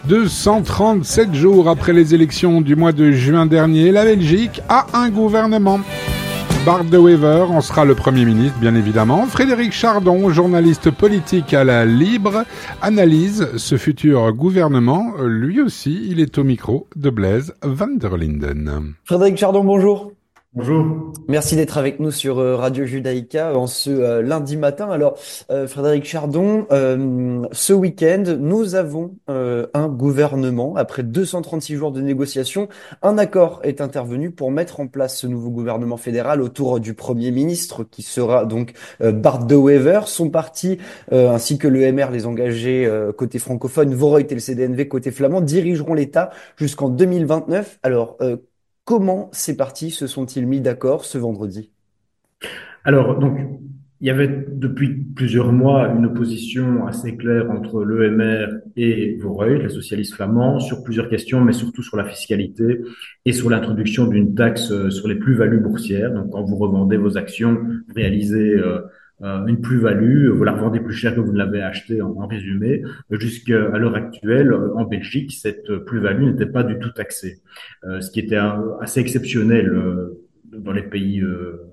237 jours après les élections du mois de juin dernier, la Belgique a un gouvernement. Bart De Wever en sera le Premier ministre, bien évidemment. Frédéric Chardon, journaliste politique à la Libre, analyse ce futur gouvernement. Lui aussi, il est au micro de Blaise Van der Linden. Frédéric Chardon, bonjour. Bonjour. Merci d'être avec nous sur Radio Judaïka en ce lundi matin. Alors, Frédéric Chardon, ce week-end, nous avons un gouvernement. Après 236 jours de négociations, un accord est intervenu pour mettre en place ce nouveau gouvernement fédéral autour du Premier ministre, qui sera donc Bart De Wever. Son parti, ainsi que le MR, les engagés côté francophone, Voreut et le CDNV côté flamand, dirigeront l'État jusqu'en 2029. Alors, comment ces partis se sont-ils mis d'accord ce vendredi? Alors, donc, il y avait depuis plusieurs mois une opposition assez claire entre l'EMR et Voreut, les socialistes flamands, sur plusieurs questions, mais surtout sur la fiscalité et sur l'introduction d'une taxe sur les plus-values boursières. Donc, quand vous revendez vos actions, vous réalisez une plus-value, vous la revendez plus cher que vous ne l'avez acheté en résumé. Jusqu'à l'heure actuelle, en Belgique, cette plus-value n'était pas du tout taxée, ce qui était assez exceptionnel dans les pays,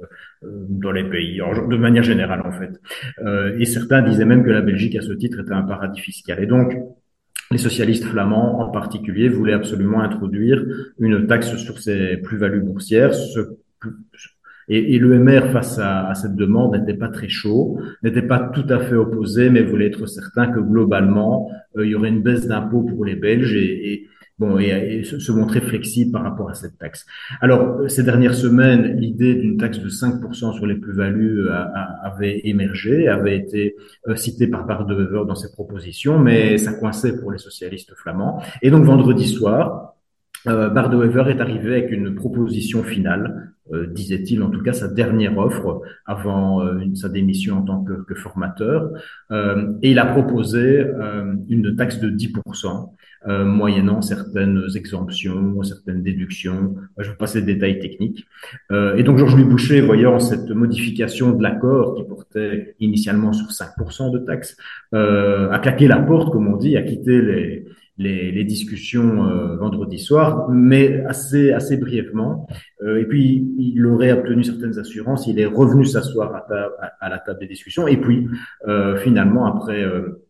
de manière générale en fait. Et certains disaient même que la Belgique, à ce titre, était un paradis fiscal. Et donc, les socialistes flamands, en particulier, voulaient absolument introduire une taxe sur ces plus-values boursières, et l'EMR, face à cette demande, n'était pas très chaud, n'était pas tout à fait opposé, mais voulait être certain que globalement, il y aurait une baisse d'impôts pour les Belges et se montrer flexible par rapport à cette taxe. Alors, ces dernières semaines, l'idée d'une taxe de 5% sur les plus-values avait émergé, avait été citée par Bart De Wever dans ses propositions, mais ça coinçait pour les socialistes flamands. Et donc, vendredi soir, Bart De Wever est arrivé avec une proposition finale, disait-il, en tout cas sa dernière offre avant sa démission en tant que formateur, et il a proposé une taxe de 10%, moyennant certaines exemptions, certaines déductions. Je vais passer les détails techniques. Et donc Georges-Louis Boucher, voyant cette modification de l'accord qui portait initialement sur 5% de taxe, a claqué la porte, comme on dit, a quitté les discussions vendredi soir, mais assez brièvement. Et puis, il aurait obtenu certaines assurances. Il est revenu s'asseoir à la table des discussions. Et puis, finalement, après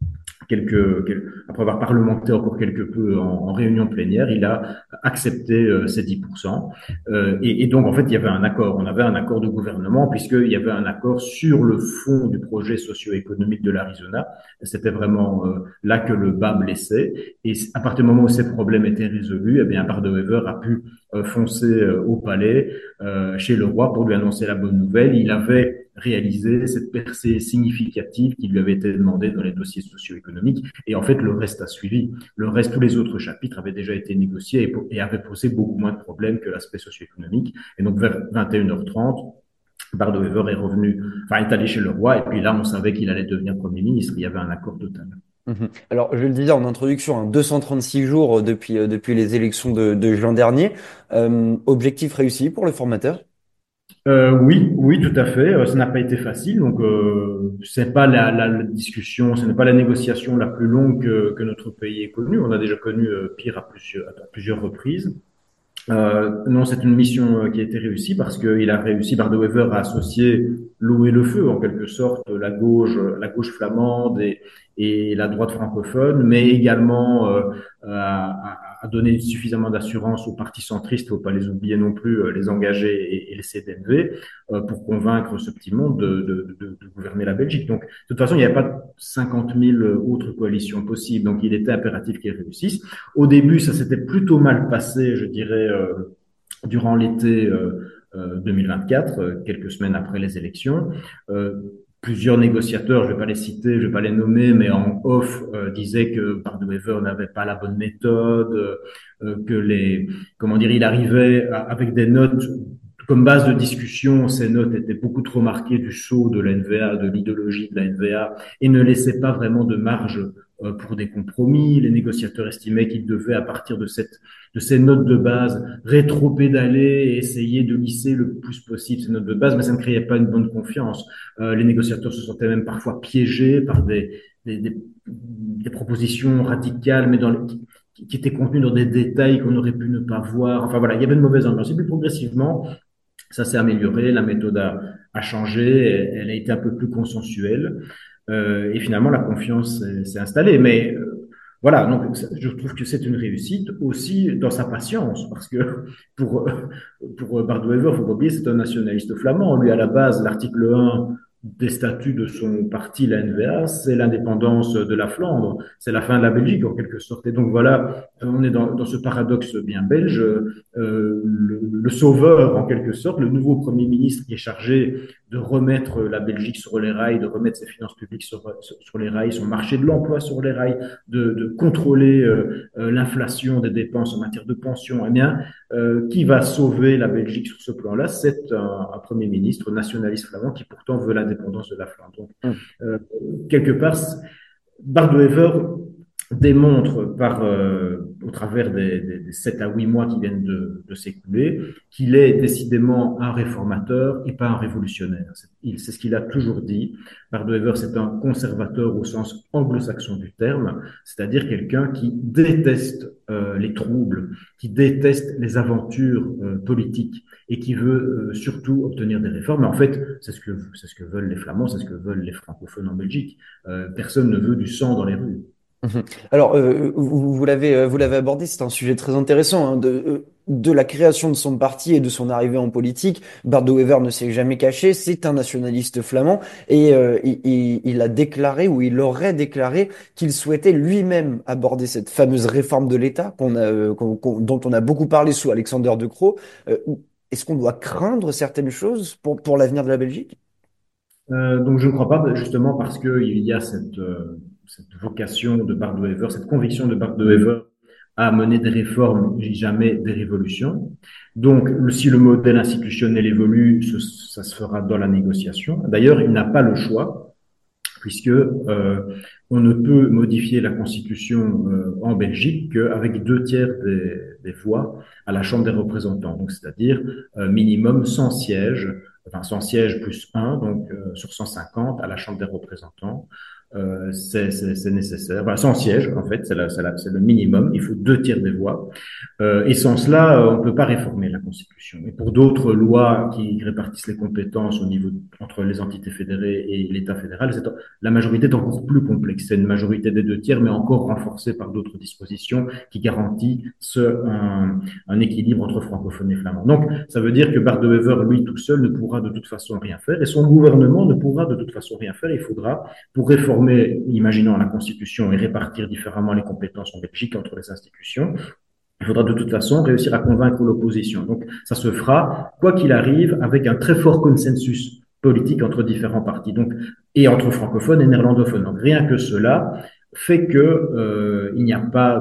avoir parlementé encore quelque peu en réunion plénière, il a accepté ces 10%. Et donc, en fait, il y avait un accord. On avait un accord de gouvernement puisqu'il y avait un accord sur le fond du projet socio-économique de l'Arizona. C'était vraiment là que le bas blessait. Et à partir du moment où ces problèmes étaient résolus, eh bien, Bart De Wever a pu foncer au palais chez le roi pour lui annoncer la bonne nouvelle. Il avait réalisé cette percée significative qui lui avait été demandée dans les dossiers socio-économiques. Et en fait, le reste a suivi. Le reste, tous les autres chapitres avaient déjà été négociés et avaient posé beaucoup moins de problèmes que l'aspect socio-économique. Et donc, vers 21h30, Bart De Wever est allé chez le roi. Et puis là, on savait qu'il allait devenir Premier ministre. Il y avait un accord total. Alors, je le disais en introduction, 236 jours depuis les élections de juin dernier. Objectif réussi pour le formateur? Oui, tout à fait. Ça n'a pas été facile. Donc, c'est pas la discussion, ce n'est pas la négociation la plus longue que notre pays ait connue. On a déjà connu pire à plusieurs reprises. Non, c'est une mission qui a été réussie parce qu'il a réussi, Bart De Wever, à associer l'eau et le feu, en quelque sorte, la gauche flamande et la droite francophone, mais également à donner suffisamment d'assurance aux partis centristes, il ne faut pas les oublier non plus, les engagés et les CDNV, pour convaincre ce petit monde de gouverner la Belgique. Donc, de toute façon, il n'y avait pas 50 000 autres coalitions possibles, donc il était impératif qu'ils réussissent. Au début, ça s'était plutôt mal passé, je dirais, durant l'été 2024, quelques semaines après les élections. Plusieurs négociateurs, je vais pas les citer, je vais pas les nommer, mais en off disaient que Bart De Wever n'avait pas la bonne méthode, il arrivait avec des notes comme base de discussion. Ces notes étaient beaucoup trop marquées du sceau de la NVA, de l'idéologie de la NVA, et ne laissaient pas vraiment de marge pour des compromis. Les négociateurs estimaient qu'ils devaient, à partir de ces notes de base, rétro-pédaler et essayer de lisser le plus possible ces notes de base, mais ça ne créait pas une bonne confiance. Les négociateurs se sentaient même parfois piégés par des propositions radicales, mais qui était contenu dans des détails qu'on aurait pu ne pas voir. Enfin voilà, il y avait une mauvaise ambiance. Et puis progressivement, ça s'est amélioré, la méthode a changé, elle a été un peu plus consensuelle, et finalement la confiance s'est installée. Mais voilà, donc je trouve que c'est une réussite aussi dans sa patience, parce que pour Bart de Wever, faut pas oublier, c'est un nationaliste flamand. Lui, à la base, l'article 1 des statuts de son parti, la NVA, c'est l'indépendance de la Flandre, c'est la fin de la Belgique en quelque sorte. Et donc voilà, on est dans ce paradoxe bien belge. Le sauveur en quelque sorte, le nouveau Premier ministre qui est chargé de remettre la Belgique sur les rails, de remettre ses finances publiques sur les rails, son marché de l'emploi sur les rails, de contrôler l'inflation des dépenses en matière de pension, eh bien, qui va sauver la Belgique sur ce plan-là? C'est un Premier ministre nationaliste flamand qui pourtant veut l'indépendance de la Flandre. Donc, euh, quelque part, Bart de Wever démontre au travers des 7 à 8 mois qui viennent de s'écouler qu'il est décidément un réformateur et pas un révolutionnaire. C'est ce qu'il a toujours dit. Bart de Wever, c'est un conservateur au sens anglo-saxon du terme, c'est-à-dire quelqu'un qui déteste les troubles, qui déteste les aventures politiques et qui veut surtout obtenir des réformes. Mais en fait, c'est ce que veulent les Flamands, c'est ce que veulent les francophones en Belgique. Personne ne veut du sang dans les rues. Mhm. Alors, vous l'avez abordé, c'est un sujet très intéressant, hein, de la création de son parti et de son arrivée en politique. Bart de Wever ne s'est jamais caché, c'est un nationaliste flamand et il a déclaré ou il aurait déclaré qu'il souhaitait lui-même aborder cette fameuse réforme de l'État dont on a beaucoup parlé sous Alexander De Croo. Euh, Est-ce qu'on doit craindre certaines choses pour l'avenir de la Belgique? Donc je ne crois pas, justement parce qu'il y a cette vocation de Bart de Wever, cette conviction de Bart de Wever à mener des réformes et jamais des révolutions. Donc si le modèle institutionnel évolue, ça se fera dans la négociation. D'ailleurs, il n'a pas le choix, puisque on ne peut modifier la Constitution en Belgique qu'avec 2 tiers des voix à la Chambre des représentants. Donc c'est-à-dire minimum 100 sièges, enfin 100 sièges plus 1, donc sur 150 à la Chambre des représentants. C'est nécessaire. Voilà, 100 sièges, en fait, c'est le minimum. Il faut 2 tiers des voix. Et sans cela, on ne peut pas réformer la Constitution. Et pour d'autres lois qui répartissent les compétences au niveau entre les entités fédérées et l'État fédéral, la majorité est encore plus complexe. C'est une majorité des 2 tiers, mais encore renforcée par d'autres dispositions qui garantissent un équilibre entre francophones et flamands. Donc, ça veut dire que Bart de Wever, lui, tout seul, ne pourra de toute façon rien faire, et son gouvernement ne pourra de toute façon rien faire. Il faudra, pour réformer, imaginons la Constitution et répartir différemment les compétences en Belgique entre les institutions, il faudra de toute façon réussir à convaincre l'opposition. Donc, ça se fera, quoi qu'il arrive, avec un très fort consensus politique entre différents partis, donc, et entre francophones et néerlandophones. Donc, rien que cela fait que il n'y a pas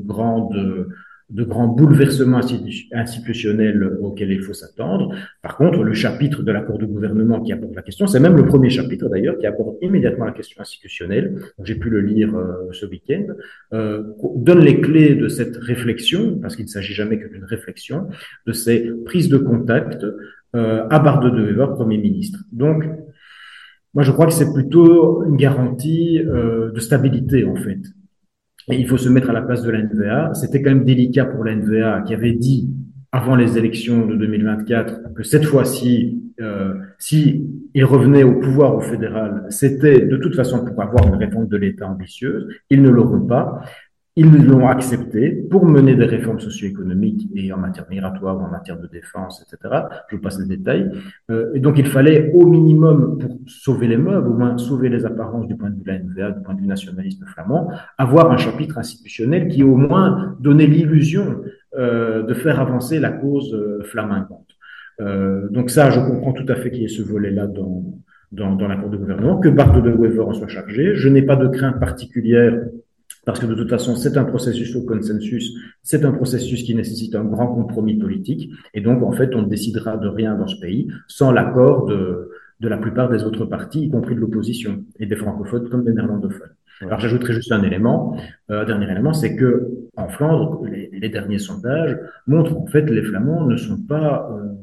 de grands bouleversements institutionnels auxquels il faut s'attendre. Par contre, le chapitre de l'accord de gouvernement qui aborde la question, c'est même le premier chapitre d'ailleurs, qui aborde immédiatement la question institutionnelle. J'ai pu le lire ce week-end, donne les clés de cette réflexion, parce qu'il ne s'agit jamais que d'une réflexion, de ces prises de contact à Bart de Wever, Premier ministre. Donc, moi, je crois que c'est plutôt une garantie de stabilité, en fait. Et il faut se mettre à la place de la NVA. C'était quand même délicat pour la NVA qui avait dit avant les élections de 2024 que cette fois-ci, si ils revenaient au pouvoir au fédéral, c'était de toute façon pour avoir une réforme de l'État ambitieuse. Ils ne l'auront pas. Ils l'ont accepté pour mener des réformes socio-économiques et en matière migratoire, en matière de défense, etc. Je vous passe les détails. Et donc, il fallait au minimum, pour sauver les meubles, au moins sauver les apparences du point de vue de la NVA, du point de vue nationalisme flamand, avoir un chapitre institutionnel qui au moins donnait l'illusion de faire avancer la cause flamingante. Donc ça, je comprends tout à fait qu'il y ait ce volet-là dans l'accord de gouvernement, que Bart de Wever en soit chargé. Je n'ai pas de crainte particulière parce que de toute façon, c'est un processus au consensus, c'est un processus qui nécessite un grand compromis politique, et donc en fait, on ne décidera de rien dans ce pays sans l'accord de la plupart des autres partis, y compris de l'opposition, et des francophones comme des néerlandophones. Alors j'ajouterai juste un dernier élément, c'est que en Flandre, les derniers sondages montrent qu'en fait les Flamands ne sont pas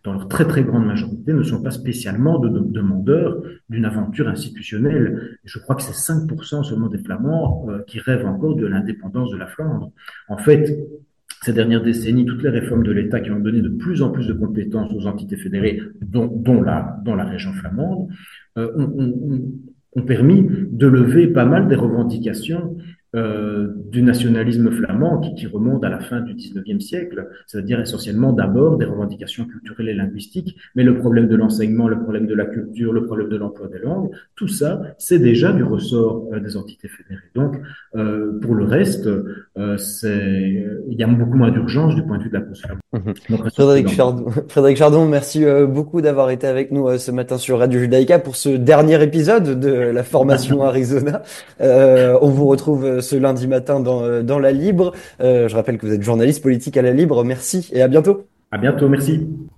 dans leur très très grande majorité, ne sont pas spécialement demandeurs d'une aventure institutionnelle. Et je crois que c'est 5% seulement des Flamands qui rêvent encore de l'indépendance de la Flandre. En fait, ces dernières décennies, toutes les réformes de l'État qui ont donné de plus en plus de compétences aux entités fédérées, dont la région flamande, ont permis de lever pas mal des revendications du nationalisme flamand qui remonte à la fin du 19e siècle, c'est-à-dire essentiellement d'abord des revendications culturelles et linguistiques, mais le problème de l'enseignement, le problème de la culture, le problème de l'emploi des langues, tout ça, c'est déjà du ressort des entités fédérées. Donc, pour le reste, il y a beaucoup moins d'urgence du point de vue de la cause flamande. Frédéric Chardon, merci beaucoup d'avoir été avec nous ce matin sur Radio Judaïka pour ce dernier épisode de la formation Arizona. On vous retrouve ce lundi matin dans La Libre. Je rappelle que vous êtes journaliste politique à La Libre. Merci et à bientôt. À bientôt, merci.